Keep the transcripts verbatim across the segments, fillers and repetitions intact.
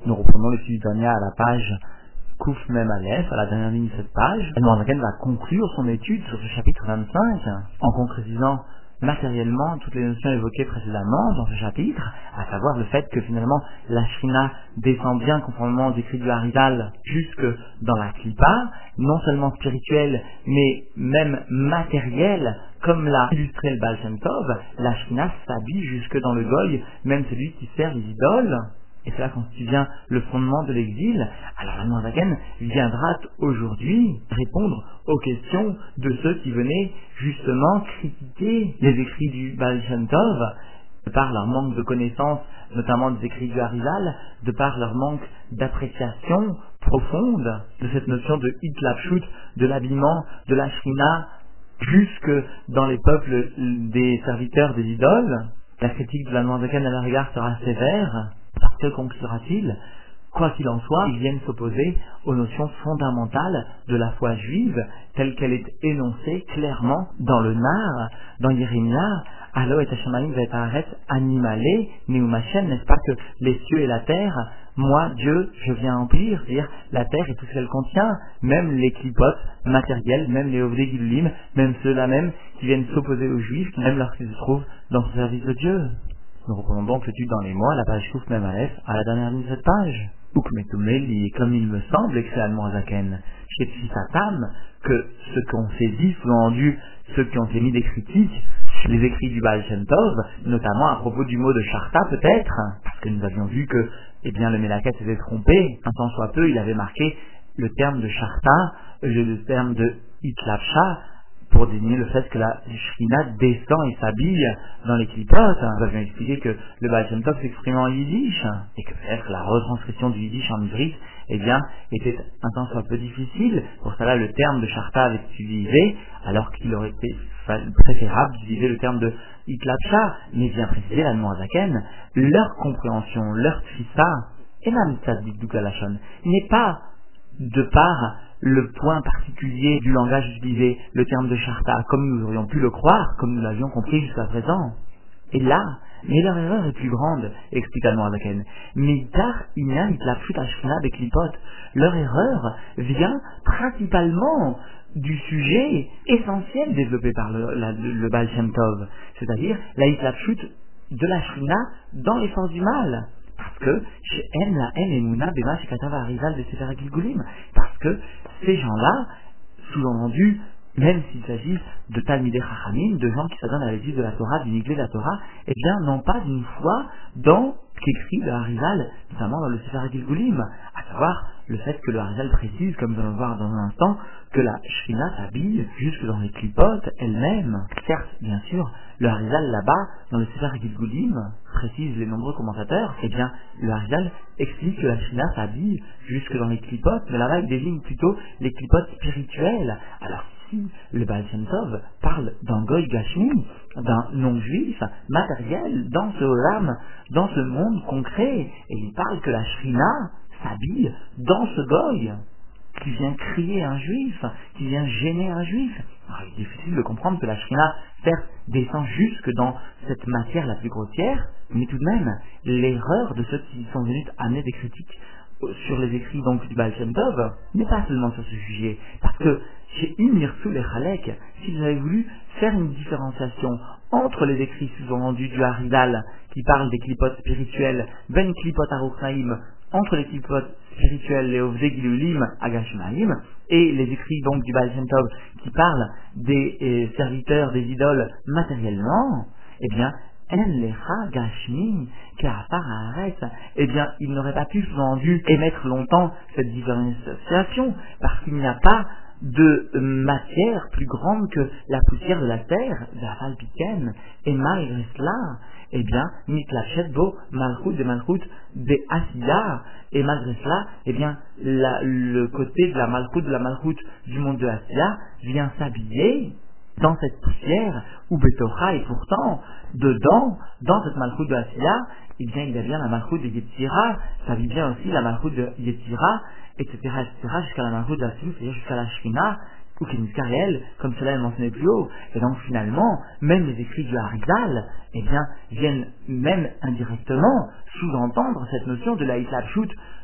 Nous reprenons l'étude dernière à la page Kouf Mem Aleph, à la dernière ligne de cette page. El Morazaken va conclure son étude sur ce chapitre vingt-cinq en concrétisant matériellement toutes les notions évoquées précédemment dans ce chapitre, à savoir le fait que finalement la Shrina descend bien conformément aux écrits du Harizal jusque dans la Klippa, non seulement spirituelle mais même matérielle, comme l'a illustré le Baal Shem Tov, la Shrina s'habille jusque dans le Goy, même celui qui sert les idoles. Et cela constitue bien le fondement de l'exil. Alors la Morazaken viendra aujourd'hui répondre aux questions de ceux qui venaient justement critiquer les écrits du Baal Shem Tov, de par leur manque de connaissance, notamment des écrits du Harizal, de par leur manque d'appréciation profonde de cette notion de hitlapshut, de l'habillement de la Shrina, jusque dans les peuples des serviteurs des idoles. La critique de la Morazaken à leur égard sera sévère, parce que, conclura-t-il, quoi qu'il en soit, ils viennent s'opposer aux notions fondamentales de la foi juive, telle qu'elle est énoncée clairement dans le Nar, dans Jérémia, Alo et Hashemaim vetaharet animale, Neumachem, n'est-ce pas que les cieux et la terre, moi, Dieu, je viens emplir, c'est-à-dire la terre et tout ce qu'elle contient, même les clipotes matériels, même les ovdé gilulim, même ceux-là même qui viennent s'opposer aux juifs, même lorsqu'ils se trouvent dans le service de Dieu. Nous reprenons donc l'étude dans les mois, la page Kouf Mem Aleph, à la dernière ligne de cette page. Ukmetumeli, comme il me semble, écrit le Morazaken, chez Psisatam, que ce qu'on saisit, sous-entendu, ceux qui ont émis des critiques sur les écrits du Baal Shem Tov, notamment à propos du mot de Sharta peut-être, parce que nous avions vu que, eh bien, le Mélaket s'était trompé, un tant soit peu, il avait marqué le terme de Sharta, le terme de Hitlapsha, pour désigner le fait que la Shrina descend et s'habille dans les clipotes. Nous avions expliqué que le Baal Shem Tov s'exprime en yiddish, et que peut-être la retranscription du yiddish en ivrit, eh bien, était un temps soit peu difficile. Pour cela, le terme de Sharta avait été utilisé, alors qu'il aurait été préférable d'utiliser le terme de Hitlapsha, mais bien précisé, la Morazaken, leur compréhension, leur tfissa, et la mitzad bidoukalashon, n'est pas de par le point particulier du langage utilisé, le terme de Sharta, comme nous aurions pu le croire, comme nous l'avions compris jusqu'à présent. Et là, mais leur erreur est plus grande, explique le Morazaken. Mitar inyan itlapshut ashkina beklipot. Leur erreur vient principalement du sujet essentiel développé par le, la, le, le Baal Shem Tov, c'est-à-dire la itlapshut de la Shrina dans les forces du mal. Parce que chez M, la M et Mouna, Bema, chez Katava, Arizal, de Sefer Gilgulim. Parce que ces gens-là, sous-entendu, même s'il s'agit de Talmidei Chachamim, de gens qui s'adonnent à l'étude de la Torah, du Niglé de la Torah, eh bien, n'ont pas une foi dans ce qu'écrit le Harizal, notamment dans le Sefer Gilgulim, à savoir le fait que le Harizal précise, comme nous allons voir dans un instant, que la Shrina s'habille jusque dans les clipotes elle-même. Certes, bien sûr, le Harizal là-bas, dans le Sefer Gilgulim, précisent les nombreux commentateurs, eh bien, le Harizal explique que la Shrina s'habille jusque dans les clipotes, mais là-bas, il désigne plutôt les clipotes spirituelles. Alors, si le Baal Shem Tov parle d'un Goy Gashmi, d'un non-juif matériel, dans ce Olam, dans ce monde concret, et il parle que la Shrina s'habille dans ce Goy, qui vient crier un juif, qui vient gêner un juif. Alors, il est difficile de comprendre que la Shrina, certes, descend jusque dans cette matière la plus grossière, mais tout de même, l'erreur de ceux qui sont venus amener des critiques sur les écrits donc du Baal Shem Tov n'est pas seulement sur ce sujet, parce que chez Imirsu les Chalek, s'ils avaient voulu faire une différenciation entre les écrits sous-entendus du Harizal, qui parlent des clipotes spirituelles, ben clipot aruchnaim, entre les clipotes spirituelles, les ovdé gilulim agashmaim, et les écrits donc du Baal Shem Tov, qui parlent des euh, serviteurs des idoles matériellement, eh bien, En lecha gashmi ka'afar haaretz, eh bien, il n'aurait pas pu sous-entendu émettre longtemps cette différenciation, parce qu'il n'y a pas de matière plus grande que la poussière de la terre, de la Valpiken, et malgré cela, eh bien, mitlachet bo malchut de malchut de Asiya, et malgré cela, eh bien, la, le côté de la malchut de la malchut du monde de Asiya vient s'habiller dans cette poussière, ou Betorah, et pourtant, dedans, dans cette malchut de Asiya, eh bien, il y a bien la malchut de Yetzira, ça vit bien aussi la malchut de Yetzira, et cetera, et cetera, jusqu'à la malchut de la Silut, c'est-à-dire jusqu'à la Shrina, ou Keniscariel, comme cela est mentionné plus haut. Et donc, finalement, même les écrits du Harizal, eh bien, viennent même indirectement sous-entendre cette notion de la Hitlapshut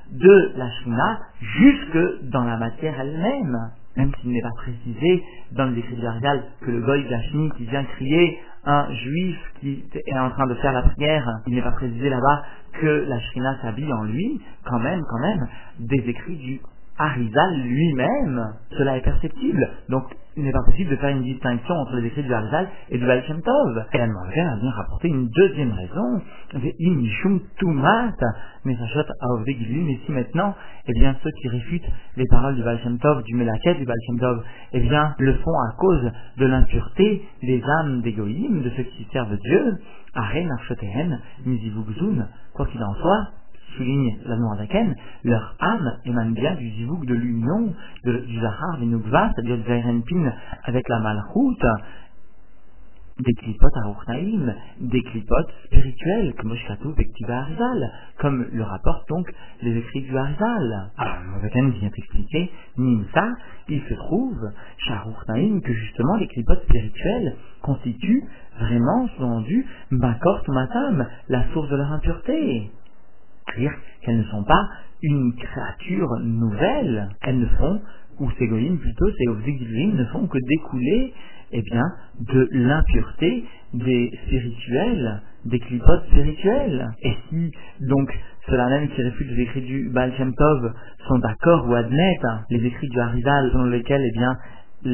de la Shrina jusque dans la matière elle-même. Même s'il n'est pas précisé dans le décret du Harizal que le Goy Gashmi qui vient crier un juif qui est en train de faire la prière, il n'est pas précisé là-bas que la Shrina s'habille en lui, quand même, quand même, des écrits du Harizal lui-même, cela est perceptible. Donc, il n'est pas possible de faire une distinction entre les écrits du Harizal et du Baal Shem Tov. Et la Nouvelle a bien rapporté une deuxième raison, Imishum Tumat, Mesachot Aovde Gilim, et si maintenant, eh bien, ceux qui réfutent les paroles du Baal Shem Tov, du Melaket du Baal Shem Tov, eh bien, le font à cause de l'impureté des âmes des Goïm, de ceux qui servent Dieu, Aren Arshotehen, Mizivugzun, quoi qu'il en soit, souligne la Noirdaken, leur âme émane bien du zivouk de l'union de, du Zahar, des Nukva, c'est-à-dire du Zairenpin avec la Malchut, des clipotes Aruchnaïm, des clipotes spirituelles, comme Moshkatou Vektiva Harizal, comme le rapportent donc les écrits du Harizal. Alors, la Noirdaken vient expliquer, Nimsa, il se trouve, Sharuchnaïm, que justement les clipotes spirituelles constituent vraiment, sous-entendu, Makort Matam, la source de leur impureté. C'est-à-dire qu'elles ne sont pas une créature nouvelle, elles ne font, ou ces goïms plutôt, ces obséguilines ne font que découler, eh bien, de l'impureté des spirituels, des clipotes spirituels. Et si, donc, ceux-là même qui réfutent les écrits du Baal Shem Tov sont d'accord ou admettent hein, les écrits du Harizal selon lesquels, eh bien,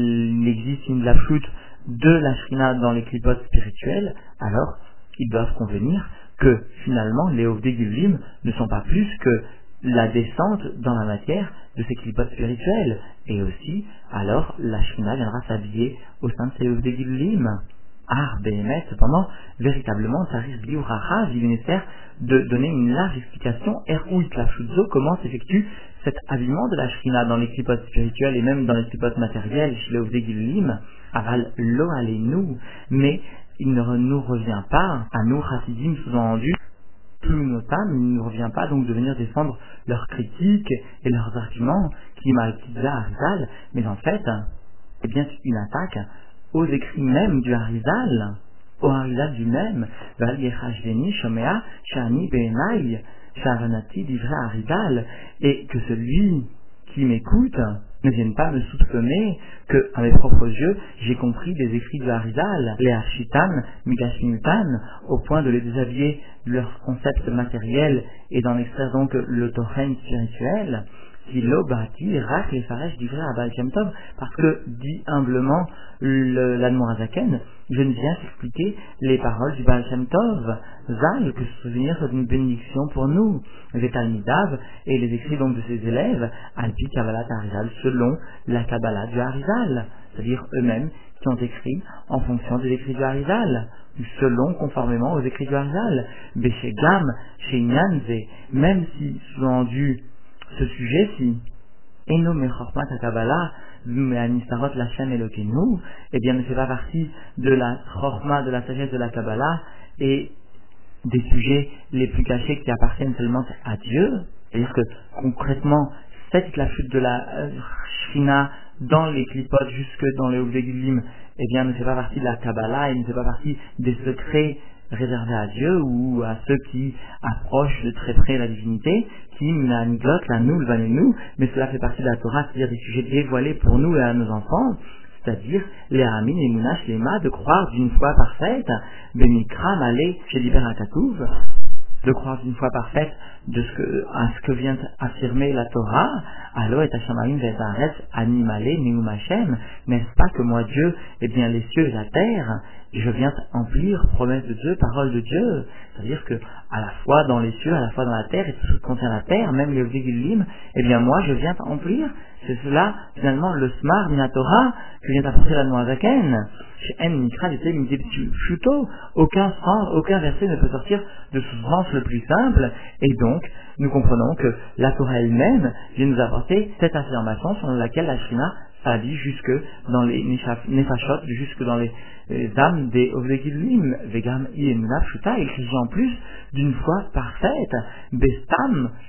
il existe une lafloute de la Shrina dans les clipotes spirituels, alors, ils doivent convenir que finalement les Ovdei Gilulim ne sont pas plus que la descente dans la matière de ces clipotes spirituels. Et aussi, alors, la Shrina viendra s'habiller au sein de ces Ovdei Gilulim. Ah, Béhémet, cependant, véritablement, ça risque d'Iuracha, il est nécessaire de donner une large explication, Erhout la Shudzo, comment s'effectue cet habillement de la Shrina dans les clipotes spirituels et même dans les clipotes matériels chez les Ovdei Gilulim, aval lo alenu, mais il ne nous revient pas, à nous, Hasidim, sous-entendu, plus notam, il ne nous revient pas donc de venir défendre leurs critiques et leurs arguments qui malpisa Harizal, mais en fait, c'est bien une attaque aux écrits même du Harizal, au Harizal du même, Val Yechashveni, Shomea, Shani Benai, Shavanati, Divra Harizal, et que celui qui m'écoute ne viennent pas me soupçonner que, à mes propres yeux, j'ai compris des écrits du Harizal, les Architan, Migashminutan, au point de les déshabiller de leur concept matériel et d'en extraire donc le Tochen spirituel, si l'Obati, Rak, les Faresh, d'Ivra à Baal Shem Tov, parce que, dit humblement l'Admorazaken, je ne viens expliquer les paroles du Baal Shem Tov, Zal, que ce souvenir soit une bénédiction pour nous, les Talmidav, et les écrits donc de ses élèves, Alpi Kabbalat Harizal, selon la Kabbalah du Harizal, c'est-à-dire eux-mêmes qui ont écrit en fonction des écrits du Harizal, selon, conformément aux écrits du Harizal, Beshegam, Sheinyanze, même si, sous-entendu, ce sujet-ci, Eno Mechormat Kabbalah, Meanistarot Lachem Elokenu, eh bien ne fait pas partie de la Chorma, de la sagesse de la Kabbalah, et des sujets les plus cachés qui appartiennent seulement à Dieu. C'est-à-dire que, concrètement, cette la chute de la euh, Shrina dans les clipotes jusque dans les Ovdei Gilulim, eh bien ne fait pas partie de la Kabbalah et ne fait pas partie des secrets réservés à Dieu ou à ceux qui approchent de très près la divinité, qui la niglot, la nous, le vanenu, mais cela fait partie de la Torah, c'est-à-dire des sujets dévoilés pour nous et à nos enfants, c'est-à-dire les Amin, les Munash, les Ma, de croire d'une foi parfaite, Benikra, Malé, chez Liberakatouv, de croire d'une foi parfaite de ce que, à ce que vient affirmer la Torah, Allo et Hashamaim Vezaret, Animalé, Neum Hashem, n'est-ce pas que moi Dieu, eh bien les cieux et la terre, je viens emplir promesse de Dieu, parole de Dieu, c'est-à-dire que à la fois dans les cieux, à la fois dans la terre, et tout ce qui concerne la terre, même les Ovdei Gilulim, eh bien moi je viens emplir, c'est cela finalement le smar mina Torah que vient apporter la Noazaken. Chez En Mikra, j'étais une Pshuto, aucun sens, aucun verset ne peut sortir de ce sens le plus simple, et donc nous comprenons que la Torah elle-même vient nous apporter cette affirmation selon laquelle la Shrina s'habille jusque dans les Nefashot, jusque dans les, les âmes des Ovdei Gilulim, Vegam I Emuna Pshuta, il s'agit en plus d'une foi parfaite, Bestam,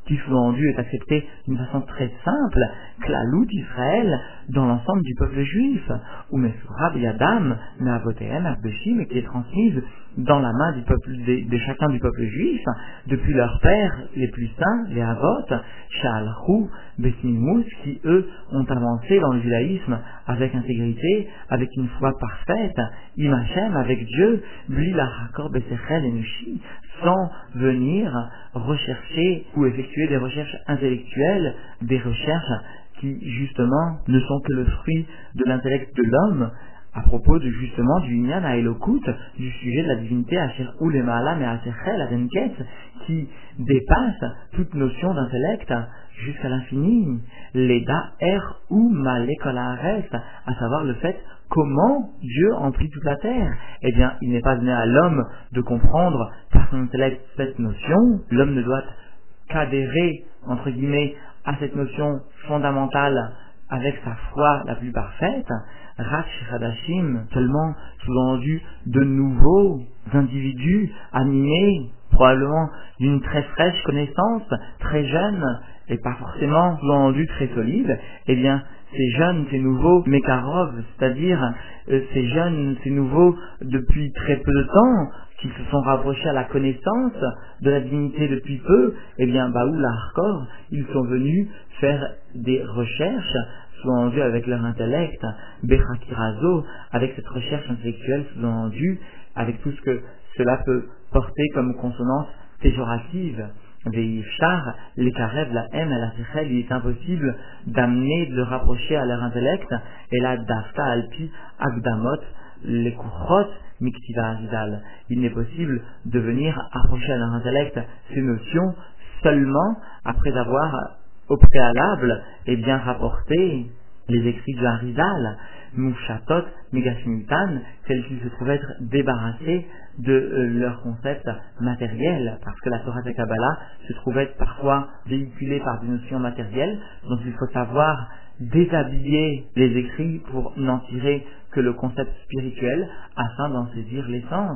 qui sous-entendu est accepté d'une façon très simple, Klalout Israël, dans l'ensemble du peuple juif, ou Mesurah B'Yadam, Me'avotehem, Arbeshim, et qui est transmise dans la main du peuple, de, de chacun du peuple juif, depuis leurs pères les plus saints, les Avot, Sha'alchou, Besmimous, qui eux ont avancé dans le judaïsme avec intégrité, avec une foi parfaite, Imachem, avec Dieu, Bli Lachakor Besechel et Nushi, sans venir rechercher ou effectuer des recherches intellectuelles, des recherches qui justement ne sont que le fruit de l'intellect de l'homme, à propos de justement du Inyan à Elokut, du sujet de la divinité Asher ou les Maalam et Asechel, Adenket, qui dépasse toute notion d'intellect jusqu'à l'infini. Leda Er ou Malekolaharet, à savoir le fait comment Dieu emplit toute la terre. Eh bien, il n'est pas donné à l'homme de comprendre par son intellect cette notion. L'homme ne doit qu'adhérer, entre guillemets, à cette notion fondamentale avec sa foi la plus parfaite. Raksh Hadashim, seulement sous-entendu de nouveaux individus animés, probablement d'une très fraîche connaissance, très jeunes, et pas forcément sous-entendu très solides, eh bien, ces jeunes, ces nouveaux Mekarov, c'est-à-dire euh, ces jeunes, ces nouveaux depuis très peu de temps, qui se sont rapprochés à la connaissance de la divinité depuis peu, eh bien, Baou Lahkor, ils sont venus faire des recherches, sous-entendu avec leur intellect, Bechakirazo, avec cette recherche intellectuelle sous-entendu, avec tout ce que cela peut porter comme consonance péjorative. Veifchar, les Karev, la haine, la Sechel, il est impossible d'amener, de rapprocher à leur intellect, et la Dafta, Alpi, Agdamot, les Kuchot, Miktiva Azidal. Il n'est possible de venir approcher à leur intellect ces notions seulement après avoir au préalable et bien rapporté les écrits de Harizal, Mouchatot, Megashmitan, tels qu'ils se trouvent être débarrassés de euh, leur concept matériel, parce que la Torah de Kabbalah se trouve être parfois véhiculée par des notions matérielles, donc il faut savoir déshabiller les écrits pour n'en tirer que le concept spirituel, afin d'en saisir l'essence.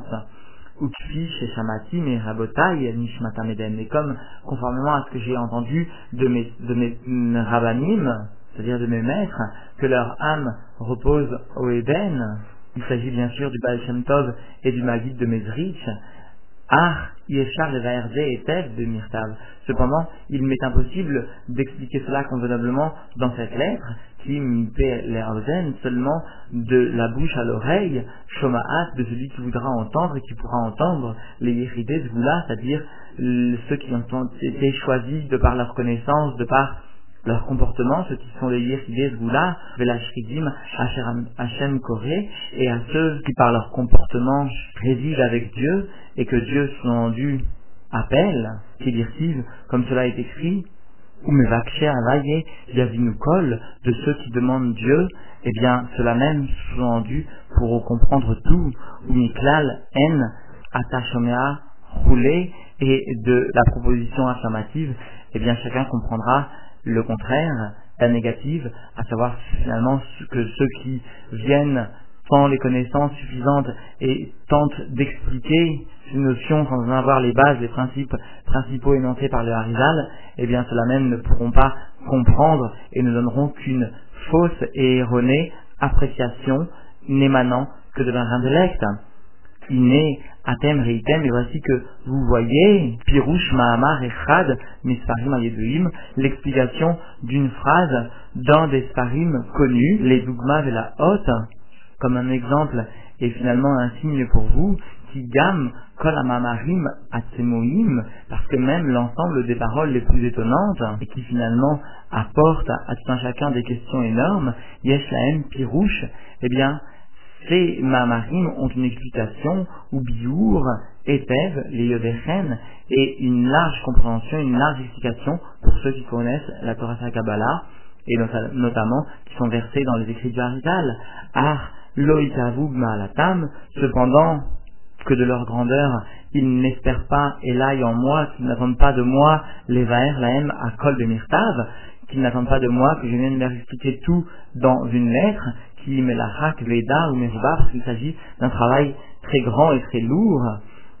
Ukfi chez Shamati, mais Rabotai, Nishmata Meden, et comme, conformément à ce que j'ai entendu de mes, de mes Rabbanim, c'est-à-dire de mes maîtres, que leur âme repose au Éden. Il s'agit bien sûr du Baal Shem Tov et du Maguid de Mezrich. Ar, Yeshar, le Vaerde et Tev de Mirtav. Cependant, il m'est impossible d'expliquer cela convenablement dans cette lettre, qui m'ipé l'Erzen, seulement de la bouche à l'oreille, Shomaat, de celui qui voudra entendre et qui pourra entendre les Yeridés de Goula, c'est-à-dire ceux qui ont été choisis de par leur connaissance, de par leur comportement, ceux qui sont les Yeridés de Goula, Velashridim, Hachem Koré, et à ceux qui par leur comportement résident avec Dieu, et que Dieu sous-entendu appelle, qui dirent-ils, comme cela est écrit, ou Mevakshe Avaye Yavinukol, de ceux qui demandent Dieu, eh bien, cela même sous-entendu pour comprendre tout, ou Miklal En Atashomea Roulé, et de la proposition affirmative, eh bien, chacun comprendra le contraire, la négative, à savoir finalement que ceux qui viennent sans les connaissances suffisantes et tentent d'expliquer ces notions sans en avoir les bases, les principes principaux énoncés par le Harizal, eh bien ceux-là même ne pourront pas comprendre et ne donneront qu'une fausse et erronée appréciation n'émanant que de leur intellect. Iné, Atem, Reitem, et voici que vous voyez, Pirouche, Mahamar, Echad, Misparim, Ayeduim, l'explication d'une phrase dans des Sparim connus, les Dougmas et la Hote, comme un exemple et finalement un signe pour vous, qui gamme Kol Amamarim Atsemoim, parce que même l'ensemble des paroles les plus étonnantes, et qui finalement apportent à tout un chacun des questions énormes, Yesh Lahem Pirouche, eh bien, ces Mamarim ont une explication, ou Biour, Etev, les Yodechen, et une large compréhension, une large explication pour ceux qui connaissent la Torah Kabbalah, et not- notamment qui sont versés dans les écrits du Harizal. Ar Loïtavug Ma'alatam, cependant que de leur grandeur, ils n'espèrent pas, et là en moi, qu'ils n'attendent pas de moi, les Vaer, Lahem, à Kol de Mirtav, qu'ils n'attendent pas de moi que je vienne leur expliquer tout dans une lettre, qui Melachak, Veda ou Merba, parce qu'il s'agit d'un travail très grand et très lourd.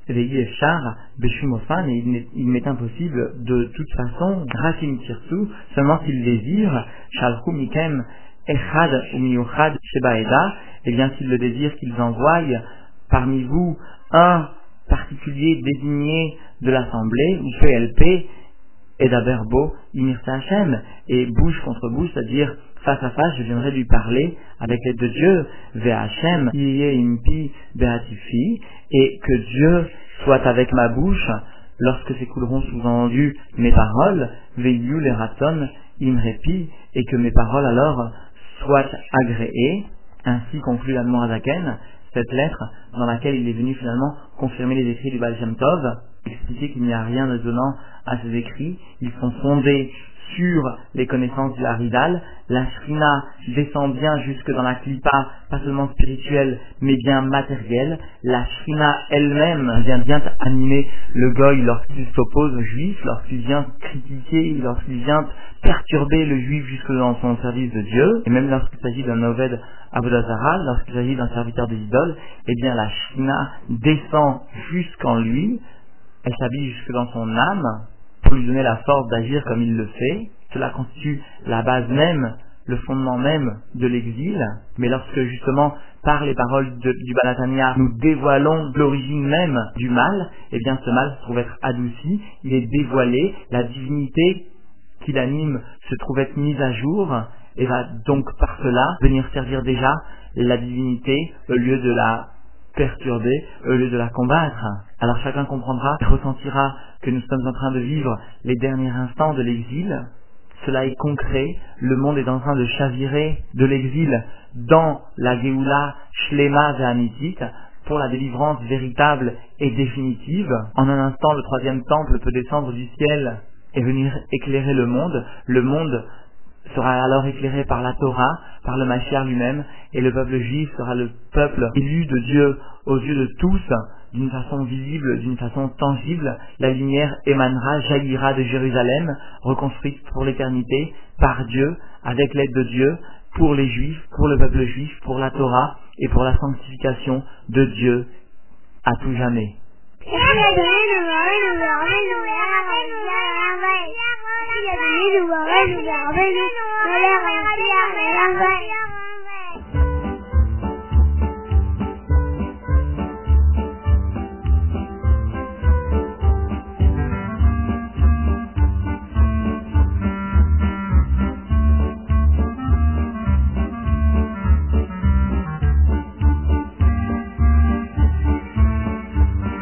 Veillez Efchar, Beshumofan, et il m'est, il m'est impossible de toute façon, Rakim Tirsu, seulement s'il désire, Shalchu Mikem, Echad ou Miyuchad Shebaeda, et bien s'il le désire qu'ils envoient parmi vous un particulier désigné de l'assemblée, ou P L P, et d'Aberbo, Imirta Hashem, et bouche contre bouche, c'est-à-dire face à face, je viendrai lui parler avec l'aide de Dieu, Vea Hashem, Iye Impi Beatifi, et que Dieu soit avec ma bouche, lorsque s'écouleront sous-entendu mes paroles, Veiyu les Raton, Imrepi, et que mes paroles alors soient agréées, ainsi conclut l'Admor Azaken, cette lettre dans laquelle il est venu finalement confirmer les écrits du Baal Shem Tov, expliquer qu'il n'y a rien de donnant à ces écrits, ils sont fondés sur les connaissances du Haridal, la Shrina descend bien jusque dans la Klippa, pas seulement spirituelle, mais bien matérielle, la Shrina elle-même vient bien animer le Goy lorsqu'il s'oppose aux Juifs, lorsqu'il vient critiquer, lorsqu'il vient perturber le Juif jusque dans son service de Dieu, et même lorsqu'il s'agit d'un Oved Avodazara, lorsqu'il s'agit d'un serviteur des idoles, eh bien la Shrina descend jusqu'en lui, elle s'habille jusque dans son âme, pour lui donner la force d'agir comme il le fait. Cela constitue la base même, le fondement même de l'exil. Mais lorsque justement, par les paroles de, du Balatania, nous dévoilons l'origine même du mal, eh bien ce mal se trouve être adouci, il est dévoilé, la divinité qui l'anime se trouve être mise à jour, et va donc par cela venir servir déjà la divinité au lieu de la perturber au lieu de la combattre. Alors chacun comprendra et ressentira que nous sommes en train de vivre les derniers instants de l'exil. Cela est concret, le monde est en train de chavirer de l'exil dans la Géoula Shlema Ve'amitit pour la délivrance véritable et définitive. En un instant, le troisième temple peut descendre du ciel et venir éclairer le monde. Le monde sera alors éclairé par la Torah, par le Mashiach lui-même, et le peuple juif sera le peuple élu de Dieu aux yeux de tous, d'une façon visible, d'une façon tangible. La lumière émanera, jaillira de Jérusalem, reconstruite pour l'éternité, par Dieu, avec l'aide de Dieu, pour les Juifs, pour le peuple juif, pour la Torah et pour la sanctification de Dieu à tout jamais. Il y a des